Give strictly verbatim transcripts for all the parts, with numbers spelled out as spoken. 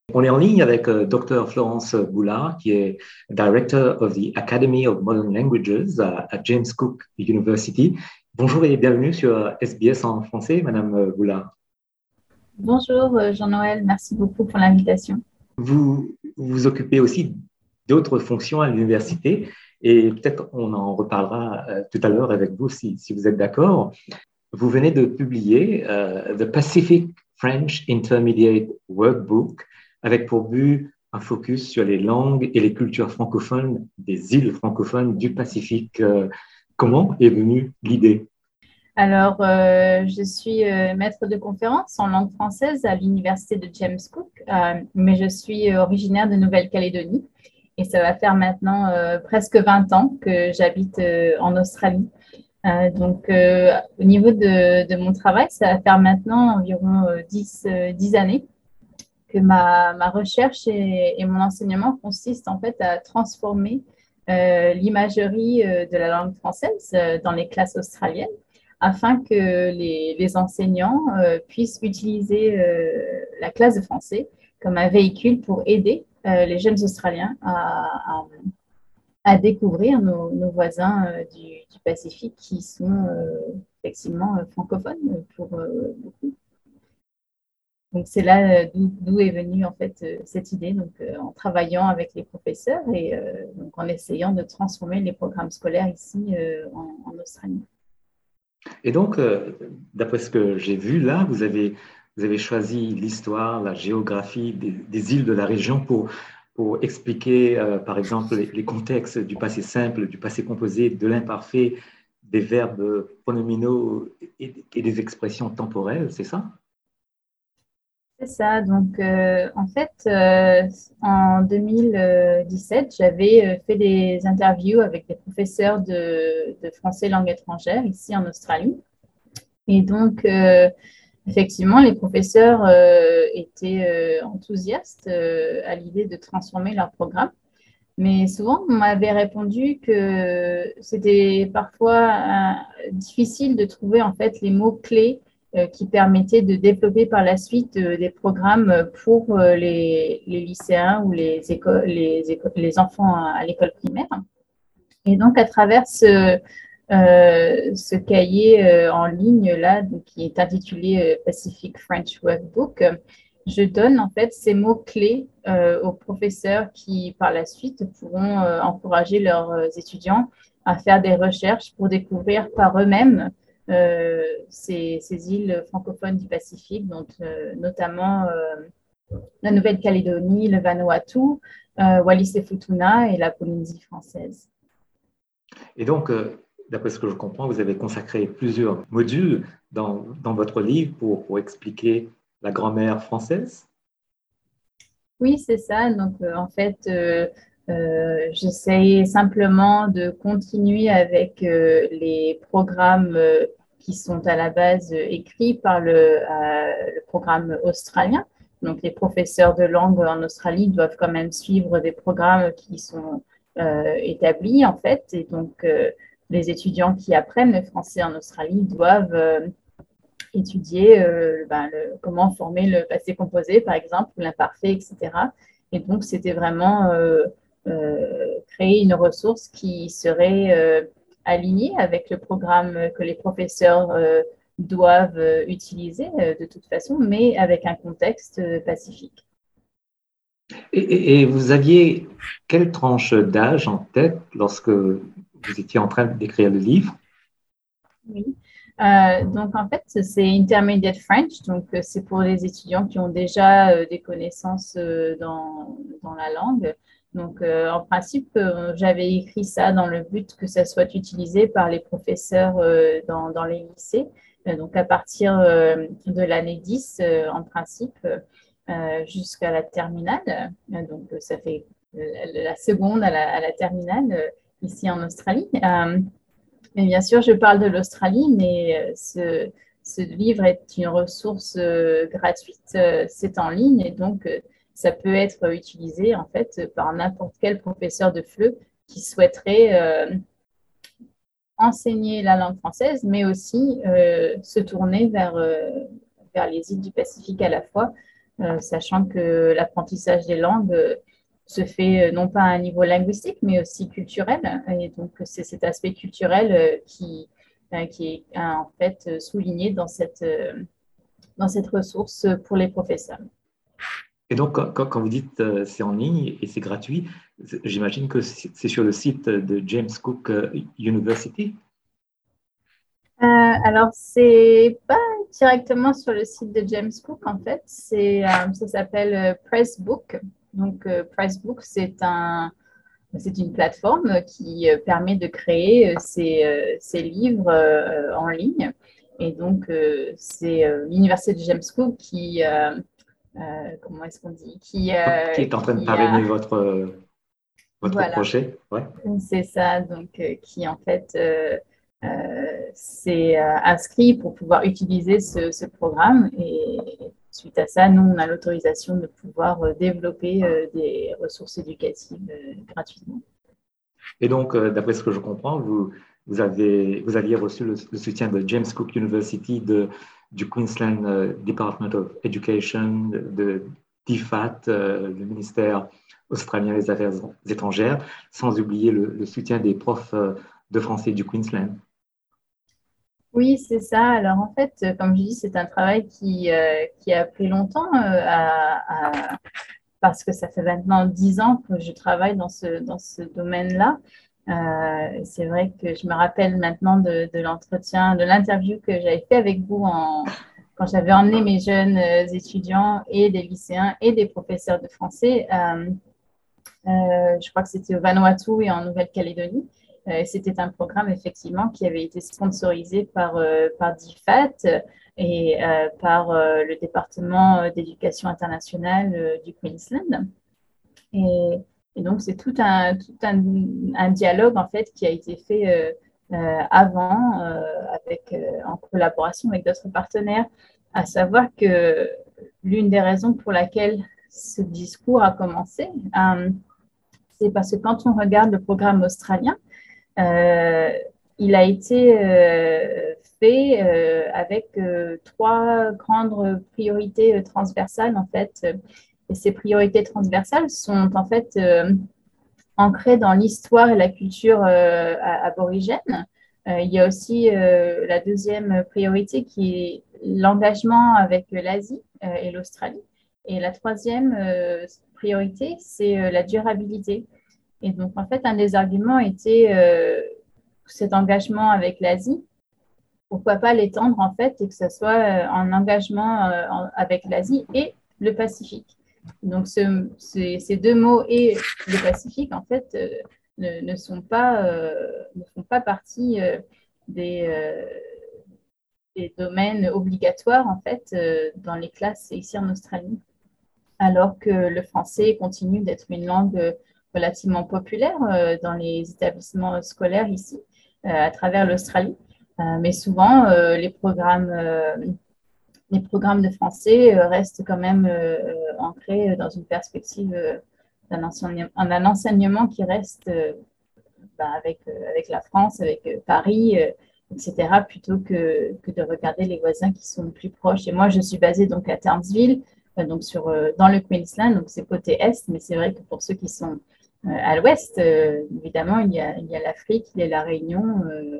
On est en ligne avec euh, Dr Florence Boulard, qui est Director of the Academy of Modern Languages à, à James Cook University. Bonjour et bienvenue sur S B S en français, Madame Boulard. Bonjour Jean-Noël, merci beaucoup pour l'invitation. Vous vous occupez aussi d'autres fonctions à l'université et peut-être on en reparlera euh, tout à l'heure avec vous si, si vous êtes d'accord. Vous venez de publier euh, The Pacific French Intermediate Workbook avec pour but un focus sur les langues et les cultures francophones des îles francophones du Pacifique. Euh, comment est venue l'idée? Alors, euh, je suis euh, maître de conférence en langue française à l'université de James Cook, euh, mais je suis originaire de Nouvelle-Calédonie et ça va faire maintenant euh, presque vingt ans que j'habite euh, en Australie. Euh, donc, euh, au niveau de, de mon travail, ça va faire maintenant environ euh, dix, euh, dix années que ma, ma recherche et, et, mon enseignement consistent en fait à transformer euh, l'imagerie euh, de la langue française euh, dans les classes australiennes afin que les, les enseignants euh, puissent utiliser euh, la classe de français comme un véhicule pour aider euh, les jeunes Australiens à, à, à découvrir nos, nos voisins euh, du, du Pacifique qui sont euh, effectivement euh, francophones pour euh, beaucoup. Donc, c'est là d'où est venue en fait cette idée, donc euh, en travaillant avec les professeurs et euh, donc en essayant de transformer les programmes scolaires ici euh, en, en Australie. Et donc, euh, d'après ce que j'ai vu là, vous avez, vous avez choisi l'histoire, la géographie des, des îles de la région pour, pour expliquer, euh, par exemple, les, les contextes du passé simple, du passé composé, de l'imparfait, des verbes pronominaux et, et des expressions temporelles, c'est ça? C'est ça. Donc, euh, en fait, euh, en deux mille dix-sept, j'avais euh, fait des interviews avec des professeurs de, de français langue étrangère ici en Australie. Et donc, euh, effectivement, les professeurs euh, étaient euh, enthousiastes euh, à l'idée de transformer leur programme. Mais souvent, on m'avait répondu que c'était parfois euh, difficile de trouver en fait les mots-clés euh, qui permettaient de développer par la suite euh, des programmes pour euh, les, les lycéens ou les, écoles, les, éco- les enfants à, à l'école primaire. Et donc, à travers ce, euh, ce cahier euh, en ligne là, donc, qui est intitulé euh, Pacific French Workbook, euh, je donne en fait ces mots-clés euh, aux professeurs qui, par la suite, pourront euh, encourager leurs euh, étudiants à faire des recherches pour découvrir par eux-mêmes euh, ces, ces îles francophones du Pacifique, donc euh, notamment euh, la Nouvelle-Calédonie, le Vanuatu, euh, Wallis et Futuna et la Polynésie française. Et donc, euh, d'après ce que je comprends, vous avez consacré plusieurs modules dans, dans votre livre pour, pour expliquer la grammaire française. Oui, c'est ça. Donc, euh, en fait, euh, euh, j'essaie simplement de continuer avec euh, les programmes euh, qui sont à la base euh, écrits par le, euh, le programme australien. Donc, les professeurs de langue en Australie doivent quand même suivre des programmes qui sont euh, établis, en fait. Et donc, euh, les étudiants qui apprennent le français en Australie doivent euh, étudier euh, ben, le, comment former le passé composé, par exemple, l'imparfait, et cetera. Et donc, c'était vraiment euh, euh, créer une ressource qui serait euh, alignée avec le programme que les professeurs euh, doivent euh, utiliser euh, de toute façon, mais avec un contexte euh, pacifique. Et, et- et vous aviez quelle tranche d'âge en tête lorsque vous étiez en train d'écrire le livre? Oui. Euh, donc, en fait, c'est Intermediate French. Donc, euh, c'est pour les étudiants qui ont déjà euh, des connaissances euh, dans, dans la langue. Donc, euh, en principe, euh, j'avais écrit ça dans le but que ça soit utilisé par les professeurs euh, dans, dans les lycées. Euh, donc, à partir euh, de l'année dix, euh, en principe, euh, jusqu'à la terminale. Euh, donc, ça fait euh, la seconde à la, à la terminale euh, ici en Australie. Euh, mais bien sûr, je parle de l'Australie, mais euh, ce, ce livre est une ressource euh, gratuite, euh, c'est en ligne et donc euh, ça peut être utilisé en fait par n'importe quel professeur de F L E qui souhaiterait euh, enseigner la langue française, mais aussi euh, se tourner vers, euh, vers les îles du Pacifique à la fois euh, sachant que l'apprentissage des langues euh, se fait euh, non pas à un niveau linguistique, mais aussi culturel. Et donc, c'est cet aspect culturel euh, qui, euh, qui est euh, en fait souligné dans cette, euh, dans cette ressource pour les professeurs. Et donc, quand, quand- quand vous dites euh, c'est en ligne et c'est gratuit, c'est- j'imagine que c'est c'est sur le site de James Cook euh, University. Euh, alors, c'est pas directement sur le site de James Cook, en fait. C'est, euh, ça s'appelle euh, Pressbook. Donc, euh, Pressbook, c'est un, c'est une plateforme qui euh, permet de créer euh, ces, euh, ces livres euh, en ligne. Et donc, euh, c'est euh, l'Université de James Cook qui, euh, euh, comment est-ce qu'on dit, qui, Qui euh, est en train de qui a, parrainer votre, euh, votre voilà, projet. Ouais. c'est ça, donc euh, qui en fait euh, euh, s'est euh, inscrit pour pouvoir utiliser ce, ce programme. Et suite à ça, nous, on a l'autorisation de pouvoir euh, développer euh, des ressources éducatives euh, gratuitement. Et donc, euh, d'après ce que je comprends, vous, vous, avez, vous aviez reçu le, le soutien de James Cook University, de, du Queensland euh, Department of Education, de, de D F A T, euh, le ministère australien des Affaires étrangères, sans oublier le, le soutien des profs euh, de français du Queensland. Oui, c'est ça. Alors en fait, euh, comme je dis, c'est un travail qui, euh, qui a pris longtemps euh, à, à- parce que ça fait maintenant dix ans que je travaille dans ce, dans ce domaine-là. Euh, c'est vrai que je me rappelle maintenant de, de l'entretien, de l'interview que j'avais fait avec vous en, quand j'avais emmené mes jeunes euh, étudiants et des lycéens et des professeurs de français. Euh, euh, je crois que c'était au Vanuatu et en Nouvelle-Calédonie. Euh, c'était un programme effectivement qui avait été sponsorisé par, euh, par D F A T et euh, par euh, le département d'éducation internationale euh, du Queensland. Et, et donc, c'est tout un, tout un, un dialogue en fait qui a été fait euh, euh, avant euh, avec, euh, en collaboration avec d'autres partenaires, à savoir que l'une des raisons pour laquelle ce discours a commencé, euh, c'est parce que quand on regarde le programme australien, euh, il a été euh, fait euh, avec euh, trois grandes priorités euh, transversales en fait. Et ces priorités transversales sont en fait euh, ancrées dans l'histoire et la culture euh, aborigène. Euh, il y a aussi euh, la deuxième priorité qui est l'engagement avec l'Asie euh, et l'Australie. Et la troisième euh, priorité, c'est euh, la durabilité. Et donc, en fait, un des arguments était euh, cet engagement avec l'Asie. Pourquoi pas l'étendre, en fait, et que ce soit euh, un engagement euh, en, avec l'Asie et le Pacifique. Donc, ce, ce, ces deux mots et le Pacifique, en fait, euh, ne, ne, sont pas, euh, ne font pas partie euh, des, euh, des domaines obligatoires, en fait, euh, dans les classes ici en Australie, alors que le français continue d'être une langue relativement populaire euh, dans les établissements scolaires ici, euh, à travers l'Australie. Euh, mais souvent, euh, les programmes, euh, les programmes de français euh, restent quand même euh, ancrés dans une perspective euh, d'un enseignement, d'un enseignement qui reste euh, bah, avec, euh, avec la France, avec euh, Paris, euh, et cetera, plutôt que, que de regarder les voisins qui sont plus proches. Et moi, je suis basée donc à Townsville, euh, donc sur, euh, dans le Queensland, donc c'est côté est, mais c'est vrai que pour ceux qui sont euh, à l'ouest, euh, évidemment, il y a, il y a l'Afrique, il y a la Réunion, euh,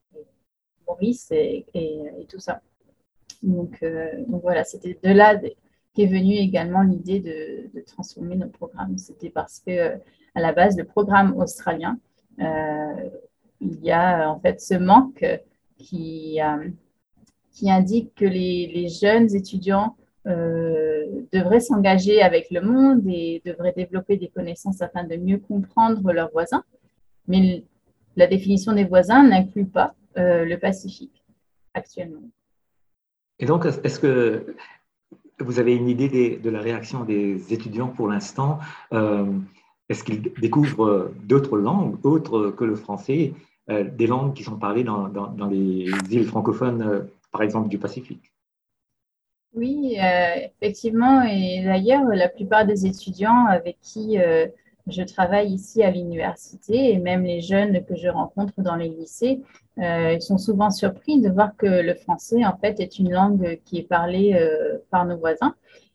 Maurice et, et, et, tout ça. Donc, euh, donc voilà, c'était de là qu'est venue également l'idée de, de transformer nos programmes. C'était parce que euh, à la base, le programme australien, euh, il y a en fait ce manque qui, euh, qui indique que les, les jeunes étudiants euh, devraient s'engager avec le monde et devraient développer des connaissances afin de mieux comprendre leurs voisins. Mais la définition des voisins n'inclut pas euh, le Pacifique actuellement. Et donc, est-ce que vous avez une idée des, de la réaction des étudiants pour l'instant? euh, Est-ce qu'ils découvrent d'autres langues, autres que le français, euh, des langues qui sont parlées dans, dans, dans les îles francophones, euh, par exemple du Pacifique? Oui, euh, effectivement. Et d'ailleurs, la plupart des étudiants avec qui euh, je travaille ici à l'université et même les jeunes que je rencontre dans les lycées, euh, ils sont souvent surpris de voir que le français, en fait, est une langue qui est parlée euh, par nos voisins.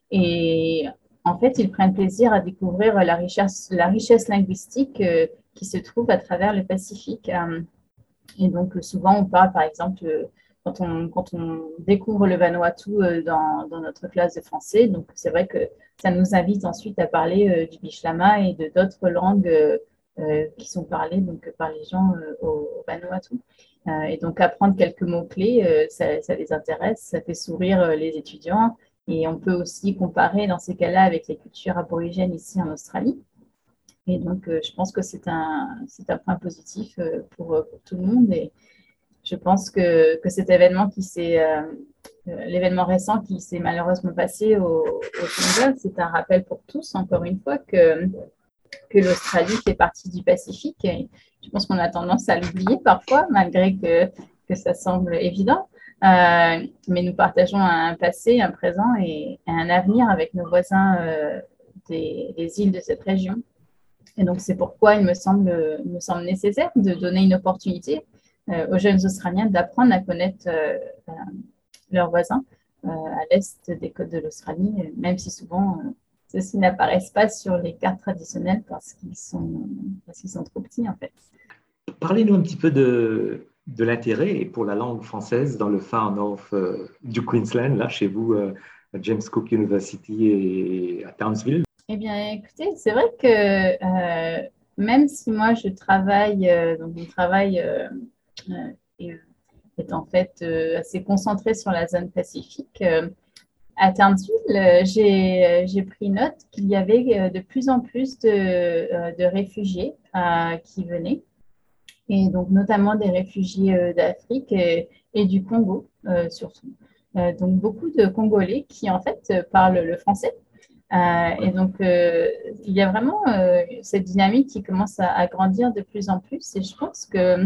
Et en fait, ils prennent plaisir à découvrir la richesse, la richesse linguistique euh, qui se trouve à travers le Pacifique. Euh, et donc, souvent, on parle, par exemple, euh, quand on, quand on découvre le Vanuatu euh, dans, dans notre classe de français. Donc, c'est vrai que ça nous invite ensuite à parler euh, du Bishlama et de d'autres langues euh, euh, qui sont parlées donc, par les gens euh, au, au Vanuatu. Euh, et donc, apprendre quelques mots-clés, euh, ça, ça les intéresse, ça fait sourire euh, les étudiants. Et on peut aussi comparer dans ces cas-là avec les cultures aborigènes ici en Australie. Et donc, euh, je pense que c'est un, c'est un point positif euh, pour, euh, pour tout le monde. Et je pense que, que cet événement qui s'est, euh, euh, l'événement récent qui s'est malheureusement passé au, au Tonga, c'est un rappel pour tous, encore une fois, que, que l'Australie fait partie du Pacifique. Et je pense qu'on a tendance à l'oublier parfois, malgré que, que ça semble évident. Euh, mais nous partageons un passé, un présent et un avenir avec nos voisins euh, des, des îles de cette région. Et donc, c'est pourquoi il me semble, il me semble nécessaire de donner une opportunité euh, aux jeunes Australiens d'apprendre à connaître euh, euh, leurs voisins euh, à l'est des côtes de l'Australie, même si souvent euh, ceux-ci n'apparaissent pas sur les cartes traditionnelles parce qu'ils sont, parce qu'ils sont trop petits, en fait. Parlez-nous un petit peu de, de l'intérêt pour la langue française dans le Far North euh, du Queensland, là, chez vous, euh, à James Cook University et à Townsville. Eh bien, écoutez, c'est vrai que euh, même si moi je travaille, euh, donc mon travail euh, euh, est, est en fait euh, assez concentré sur la zone Pacifique, euh, à Townsville, euh, j'ai, j'ai pris note qu'il y avait euh, de plus en plus de, euh, de réfugiés euh, qui venaient, et donc notamment des réfugiés euh, d'Afrique et, et du Congo euh, surtout. Euh, donc beaucoup de Congolais qui en fait euh, parlent le français. Euh, et donc, euh, il y a vraiment euh, cette dynamique qui commence à, à grandir de plus en plus. Et je pense que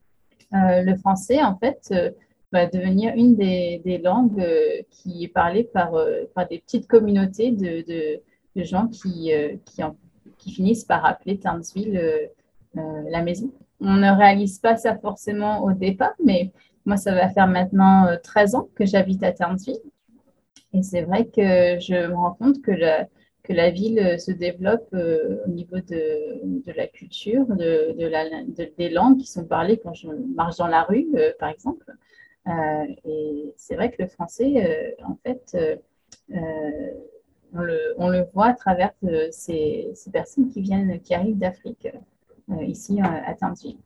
euh, le français, en fait, euh, va devenir une des, des langues euh, qui est parlée par, euh, par des petites communautés de, de, de gens qui, euh, qui, en- qui finissent par appeler Townsville euh, euh, la maison. On ne réalise pas ça forcément au départ, mais moi, ça va faire maintenant euh, treize ans que j'habite à Townsville. Et c'est vrai que je me rends compte que la, que la ville euh, se développe euh, au niveau de, de la culture, de, de la, de- des langues qui sont parlées quand je marche dans la rue, euh, par exemple. Euh, et c'est vrai que le français, euh, en fait, euh, euh, on le, on le voit à travers euh, ces, ces personnes qui viennent, qui arrivent d'Afrique, euh, ici euh, à Townsville.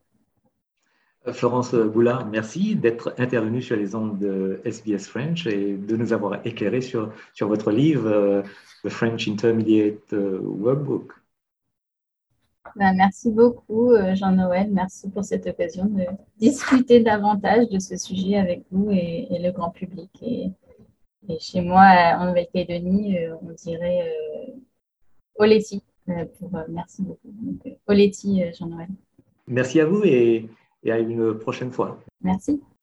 Florence Boulard, merci d'être intervenue sur les ondes de S B S French et de nous avoir éclairé sur, sur votre livre, euh, The French Intermediate euh, Workbook. Ben, merci beaucoup, euh, Jean-Noël. Merci pour cette occasion de discuter davantage de ce sujet avec vous et, et le grand public. Et, et chez moi, euh, en Nouvelle-Calédonie, euh, on dirait euh, Oleti. Euh, pour, euh, merci beaucoup. Donc, euh, Oleti, euh, Jean-Noël. Merci à vous et, et à une prochaine fois. Merci.